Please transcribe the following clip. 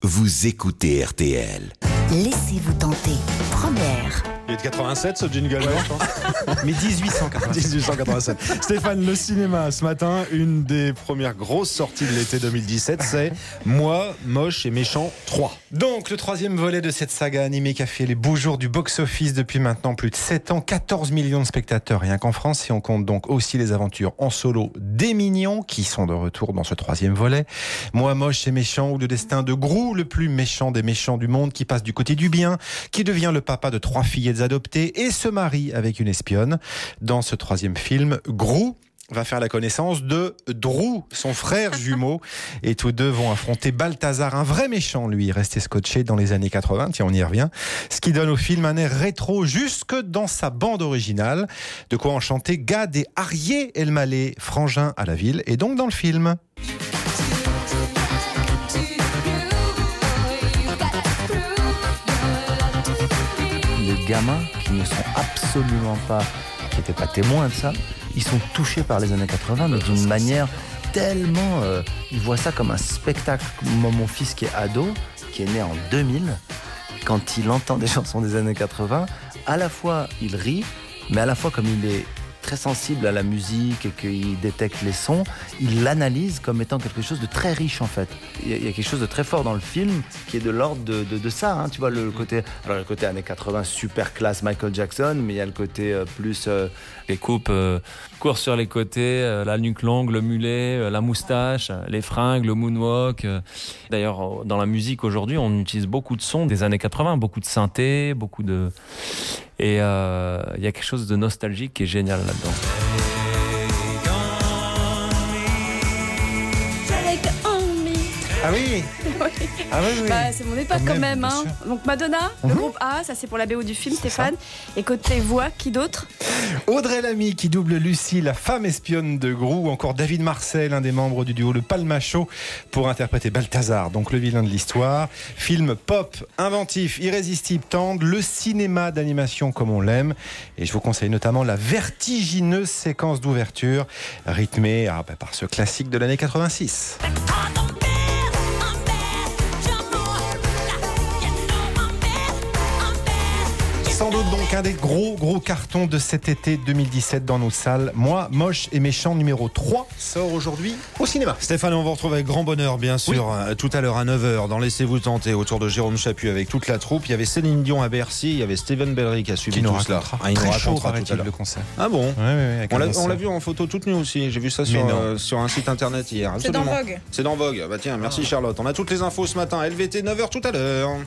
vous écoutez RTL. Laissez-vous tenter. Première. Il est de 87 ce jingle, Mais 1887. Stéphane, le cinéma ce matin, une des premières grosses sorties de l'été 2017, c'est Moi, moche et méchant 3. Donc, le troisième volet de cette saga animée qui a fait les beaux jours du box-office depuis maintenant plus de 7 ans. 14 millions de spectateurs rien qu'en France. Et on compte donc aussi les aventures en solo des mignons qui sont de retour dans ce troisième volet. Moi, moche et méchant, ou le destin de Gru, le plus méchant des méchants du monde, qui passe du côté du bien, qui devient le papa de 3 fillettes adoptées et se marie avec une espionne. Dans ce troisième film, Gru va faire la connaissance de Drew, son frère jumeau, et tous deux vont affronter Balthazar, un vrai méchant, lui, resté scotché dans les années 80, tiens, on y revient, ce qui donne au film un air rétro jusque dans sa bande originale, de quoi enchanter Gad et Arié Elmaleh, frangins à la ville, et donc dans le film. Les gamins qui ne sont absolument pas, qui n'étaient pas témoins de ça, ils sont touchés par les années 80, mais d'une manière tellement... ils voient ça comme un spectacle. Moi, mon fils qui est ado, qui est né en 2000, quand il entend des chansons des années 80, à la fois il rit, mais à la fois comme il est très sensible à la musique et qu'il détecte les sons, il l'analyse comme étant quelque chose de très riche en fait. Il y a quelque chose de très fort dans le film qui est de l'ordre de ça, hein. Tu vois le côté années 80 super classe Michael Jackson, mais il y a le côté plus les coupes courent sur les côtés, la nuque longue, le mulet, la moustache, les fringues, le moonwalk. D'ailleurs dans la musique aujourd'hui on utilise beaucoup de sons des années 80, beaucoup de synthé, beaucoup de... Et il y a quelque chose de nostalgique qui est génial là-dedans. Ah oui. Ah oui. Bah, c'est mon époque quand même. Hein. Donc Madonna, le groupe A, ça c'est pour la BO du film, Stéphane. Et côté voix, qui d'autre? Audrey Lamy qui double Lucie, la femme espionne de Gru, ou encore David Marcel, un des membres du duo Le Palmacho, pour interpréter Balthazar, donc le vilain de l'histoire. Film pop, inventif, irrésistible, tendre, le cinéma d'animation comme on l'aime. Et je vous conseille notamment la vertigineuse séquence d'ouverture, rythmée par ce classique de l'année 86. Sans doute donc un des gros cartons de cet été 2017 dans nos salles. Moi, moche et méchant numéro 3 sort aujourd'hui au cinéma. Stéphane, on vous retrouve avec grand bonheur, bien sûr, tout à l'heure à 9h, dans Laissez-vous tenter, autour de Jérôme Chaput avec toute la troupe. Il y avait Céline Dion à Bercy, il y avait Steven Bellery qui a suivi tout cela. Il nous racontera tout à l'heure le concert. Ah bon? Ouais, on l'a vu en photo toute nue aussi, j'ai vu ça sur un site internet hier. C'est dans Vogue. C'est dans Vogue. Bah tiens, merci Charlotte. On a toutes les infos ce matin. LVT 9h tout à l'heure.